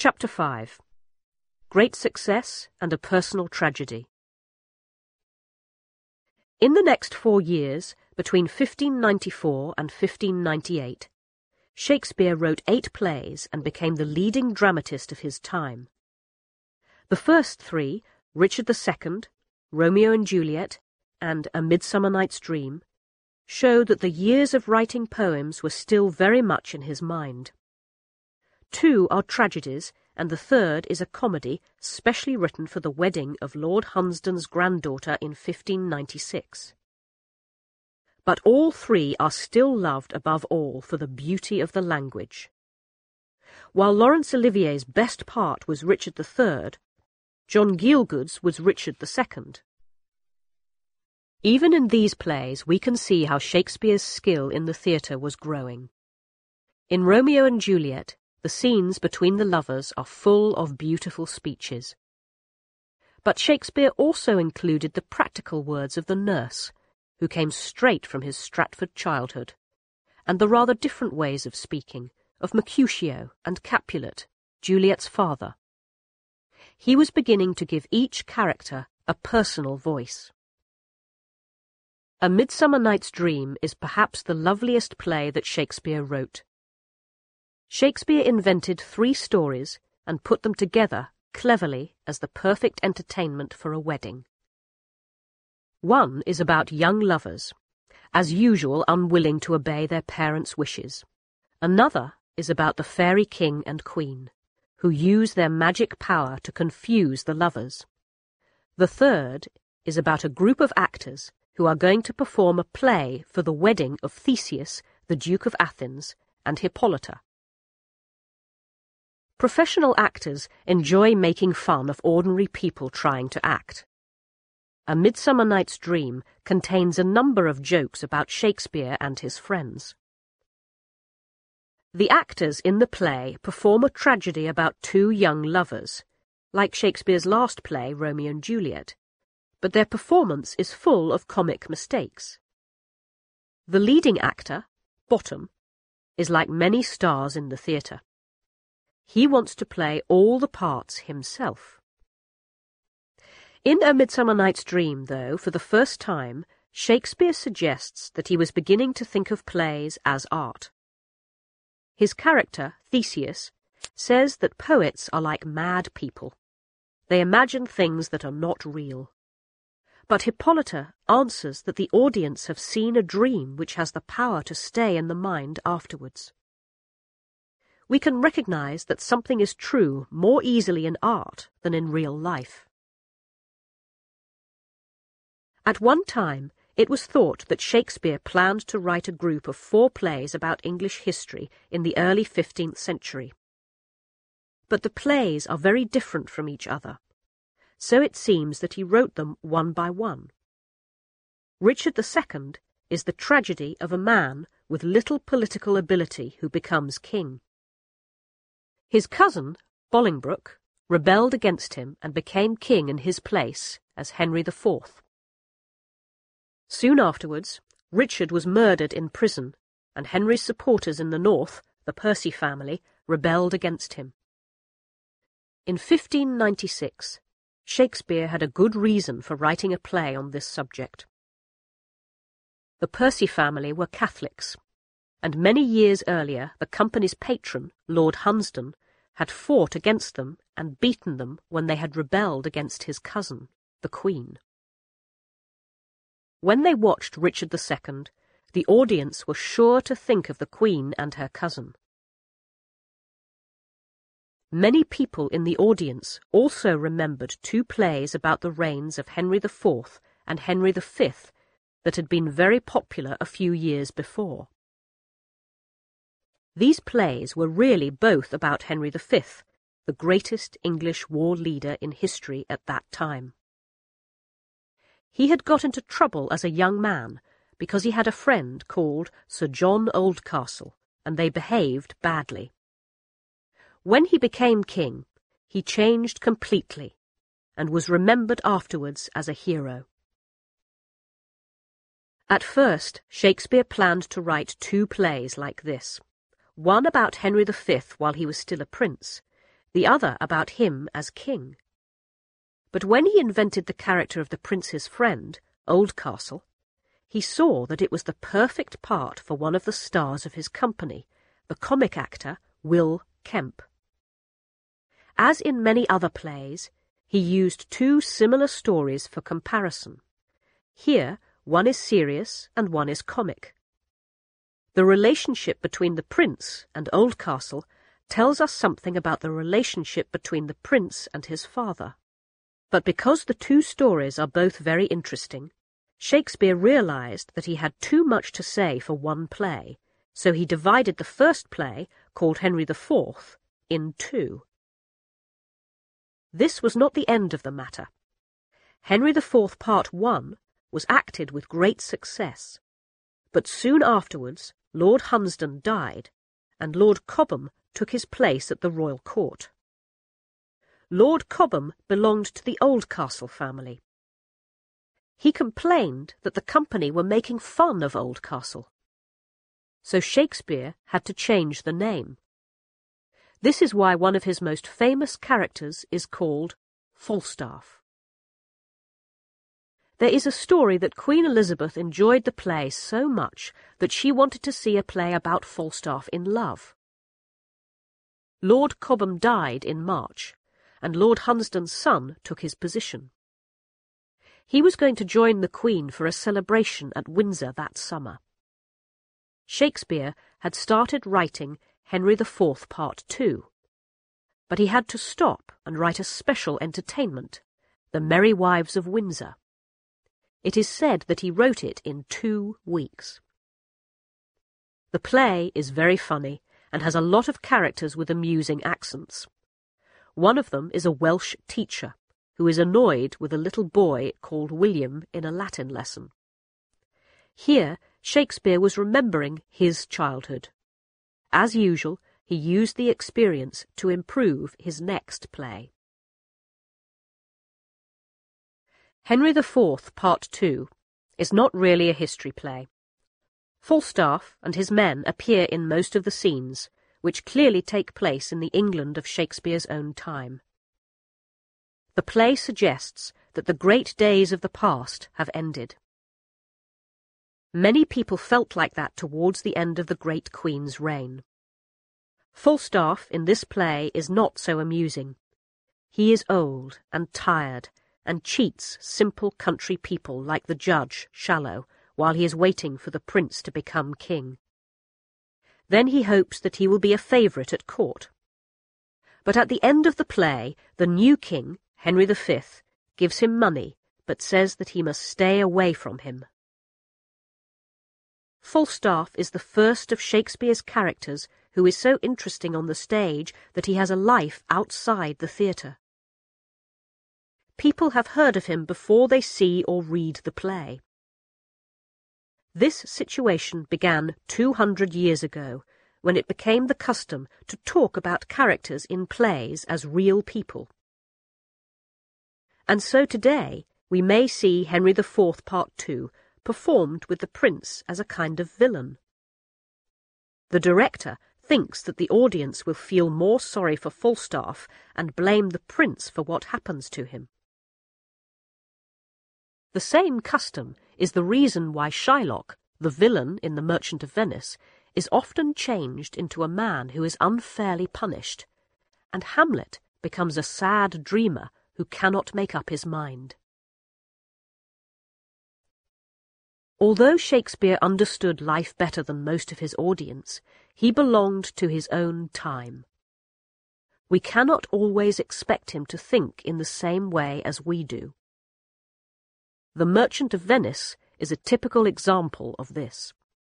Chapter 5. Great Success and a Personal Tragedy. In the next 4 years, between 1594 and 1598, Shakespeare wrote 8 plays and became the leading dramatist of his time. The first 3, Richard II, Romeo and Juliet, and A Midsummer Night's Dream, show that the years of writing poems were still very much in his mind. 2 are tragedies, and the third is a comedy specially written for the wedding of Lord Hunsdon's granddaughter in 1596. But all 3 are still loved above all for the beauty of the language. While Laurence Olivier's best part was Richard III, John Gielgud's was Richard II. Even in these plays we can see how Shakespeare's skill in the theatre was growing. In Romeo and Juliet, the scenes between the lovers are full of beautiful speeches. But Shakespeare also included the practical words of the nurse, who came straight from his Stratford childhood, and the rather different ways of speaking of Mercutio and Capulet, Juliet's father. He was beginning to give each character a personal voice. A Midsummer Night's Dream is perhaps the loveliest play that Shakespeare wrote. Shakespeare invented 3 stories and put them together cleverly as the perfect entertainment for a wedding. One is about young lovers, as usual unwilling to obey their parents' wishes. Another is about the fairy king and queen, who use their magic power to confuse the lovers. The third is about a group of actors who are going to perform a play for the wedding of Theseus, the Duke of Athens, and Hippolyta. Professional actors enjoy making fun of ordinary people trying to act. A Midsummer Night's Dream contains a number of jokes about Shakespeare and his friends. The actors in the play perform a tragedy about 2 young lovers, like Shakespeare's last play, Romeo and Juliet, but their performance is full of comic mistakes. The leading actor, Bottom, is like many stars in the theatre. He wants to play all the parts himself. In A Midsummer Night's Dream, though, for the first time, Shakespeare suggests that he was beginning to think of plays as art. His character, Theseus, says that poets are like mad people. They imagine things that are not real. But Hippolyta answers that the audience have seen a dream which has the power to stay in the mind afterwards. We can recognize that something is true more easily in art than in real life. At one time, it was thought that Shakespeare planned to write a group of 4 plays about English history in the early 15th century. But the plays are very different from each other, so it seems that he wrote them one by one. Richard II is the tragedy of a man with little political ability who becomes king. His cousin, Bolingbroke, rebelled against him and became king in his place as Henry IV. Soon afterwards, Richard was murdered in prison, and Henry's supporters in the north, the Percy family, rebelled against him. In 1596, Shakespeare had a good reason for writing a play on this subject. The Percy family were Catholics, and many years earlier the company's patron, Lord Hunsdon, had fought against them and beaten them when they had rebelled against his cousin, the Queen. When they watched Richard II, the audience were sure to think of the Queen and her cousin. Many people in the audience also remembered 2 plays about the reigns of Henry IV and Henry V that had been very popular a few years before. These plays were really both about Henry V, the greatest English war leader in history at that time. He had got into trouble as a young man because he had a friend called Sir John Oldcastle, and they behaved badly. When he became king, he changed completely and was remembered afterwards as a hero. At first, Shakespeare planned to write 2 plays like this, one about Henry V while he was still a prince, the other about him as king. But when he invented the character of the prince's friend, Oldcastle, he saw that it was the perfect part for one of the stars of his company, the comic actor Will Kemp. As in many other plays, he used two similar stories for comparison. Here, one is serious and one is comic. The relationship between the prince and Oldcastle tells us something about the relationship between the prince and his father. But because the two stories are both very interesting, Shakespeare realized that he had too much to say for one play, so he divided the first play, called Henry IV, in two. This was not the end of the matter. Henry IV Part I was acted with great success, but soon afterwards Lord Hunsdon died, and Lord Cobham took his place at the royal court. Lord Cobham belonged to the Oldcastle family. He complained that the company were making fun of Oldcastle, so Shakespeare had to change the name. This is why one of his most famous characters is called Falstaff. There is a story that Queen Elizabeth enjoyed the play so much that she wanted to see a play about Falstaff in love. Lord Cobham died in March, and Lord Hunsdon's son took his position. He was going to join the Queen for a celebration at Windsor that summer. Shakespeare had started writing Henry IV Part II, but he had to stop and write a special entertainment, The Merry Wives of Windsor. It is said that he wrote it in 2 weeks. The play is very funny and has a lot of characters with amusing accents. One of them is a Welsh teacher who is annoyed with a little boy called William in a Latin lesson. Here, Shakespeare was remembering his childhood. As usual, he used the experience to improve his next play. Henry IV Part II is not really a history play. Falstaff and his men appear in most of the scenes, which clearly take place in the England of Shakespeare's own time. The play suggests that the great days of the past have ended. Many people felt like that towards the end of the great Queen's reign. Falstaff in this play is not so amusing. He is old and tired and cheats simple country people like the judge, Shallow, while he is waiting for the prince to become king. Then he hopes that he will be a favourite at court. But at the end of the play, the new king, Henry V, gives him money, but says that he must stay away from him. Falstaff is the first of Shakespeare's characters who is so interesting on the stage that he has a life outside the theatre. People have heard of him before they see or read the play. This situation began 200 years ago, when it became the custom to talk about characters in plays as real people. And so today we may see Henry IV Part II performed with the prince as a kind of villain. The director thinks that the audience will feel more sorry for Falstaff and blame the prince for what happens to him. The same custom is the reason why Shylock, the villain in The Merchant of Venice, is often changed into a man who is unfairly punished, and Hamlet becomes a sad dreamer who cannot make up his mind. Although Shakespeare understood life better than most of his audience, he belonged to his own time. We cannot always expect him to think in the same way as we do. The Merchant of Venice is a typical example of this.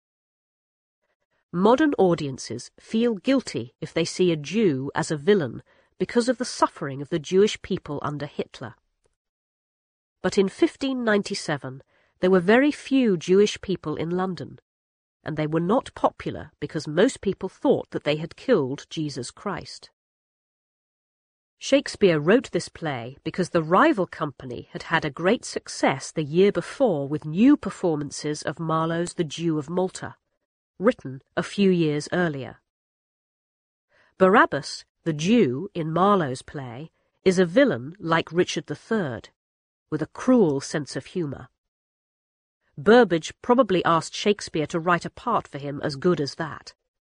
Modern audiences feel guilty if they see a Jew as a villain because of the suffering of the Jewish people under Hitler. But in 1597, there were very few Jewish people in London, and they were not popular because most people thought that they had killed Jesus Christ. Shakespeare wrote this play because the rival company had had a great success the year before with new performances of Marlowe's The Jew of Malta, written a few years earlier. Barabbas The Jew, in Marlowe's play, is a villain like Richard III, with a cruel sense of humour. Burbage probably asked Shakespeare to write a part for him as good as that.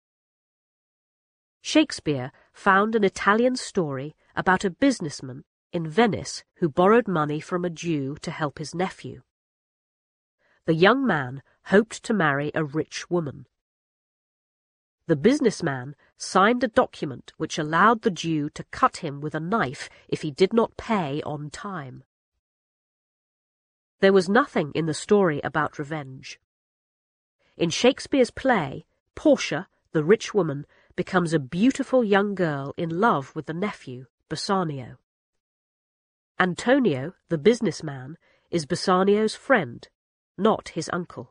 Shakespeare found an Italian story about a businessman in Venice who borrowed money from a Jew to help his nephew. The young man hoped to marry a rich woman. The businessman signed a document which allowed the Jew to cut him with a knife if he did not pay on time. There was nothing in the story about revenge. In Shakespeare's play, Portia, the rich woman, becomes a beautiful young girl in love with the nephew, Bassanio. Antonio, the businessman, is Bassanio's friend, not his uncle.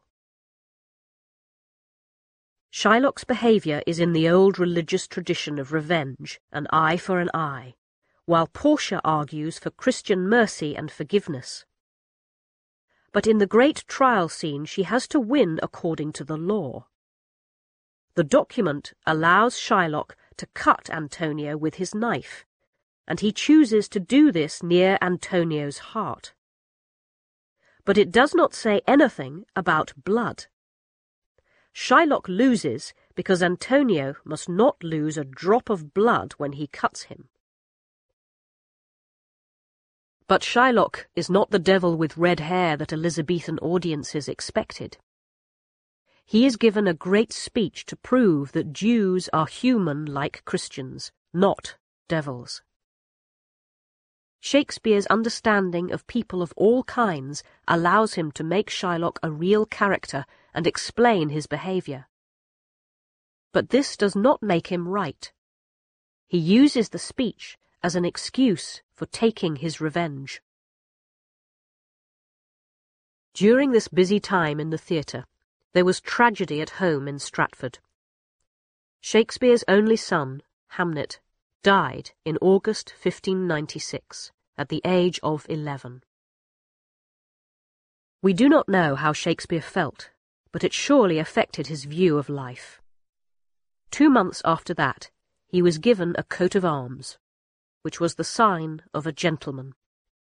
Shylock's behaviour is in the old religious tradition of revenge, an eye for an eye, while Portia argues for Christian mercy and forgiveness. But in the great trial scene she has to win according to the law. The document allows Shylock to cut Antonio with his knife, and he chooses to do this near Antonio's heart. But it does not say anything about blood. Shylock loses because Antonio must not lose a drop of blood when he cuts him. But Shylock is not the devil with red hair that Elizabethan audiences expected. He is given a great speech to prove that Jews are human like Christians, not devils. Shakespeare's understanding of people of all kinds allows him to make Shylock a real character and explain his behaviour. But this does not make him right. He uses the speech as an excuse for taking his revenge. During this busy time in the theatre, there was tragedy at home in Stratford. Shakespeare's only son, Hamnet, died in August 1596, at the age of 11. We do not know how Shakespeare felt, but it surely affected his view of life. 2 months after that, he was given a coat of arms, which was the sign of a gentleman.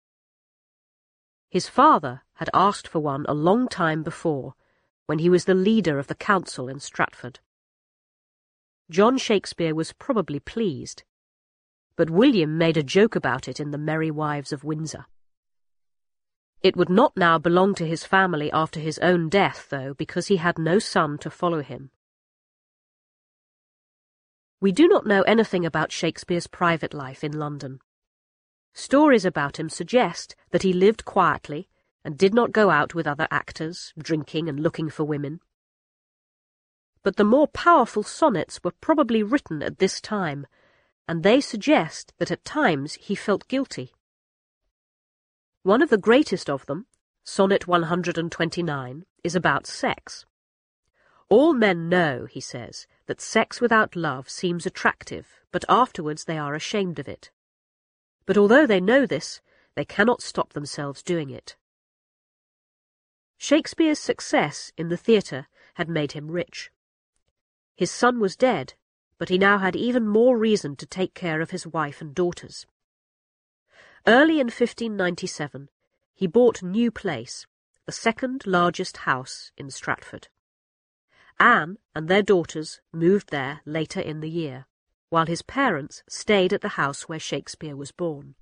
His father had asked for one a long time before, when he was the leader of the council in Stratford. John Shakespeare was probably pleased, but William made a joke about it in The Merry Wives of Windsor. It would not now belong to his family after his own death, though, because he had no son to follow him. We do not know anything about Shakespeare's private life in London. Stories about him suggest that he lived quietly and did not go out with other actors, drinking and looking for women. But the more powerful sonnets were probably written at this time, and they suggest that at times he felt guilty. One of the greatest of them, Sonnet 129, is about sex. All men know, he says, that sex without love seems attractive, but afterwards they are ashamed of it. But although they know this, they cannot stop themselves doing it. Shakespeare's success in the theatre had made him rich. His son was dead, but he now had even more reason to take care of his wife and daughters. Early in 1597, he bought New Place, the second largest house in Stratford. Anne and their daughters moved there later in the year, while his parents stayed at the house where Shakespeare was born.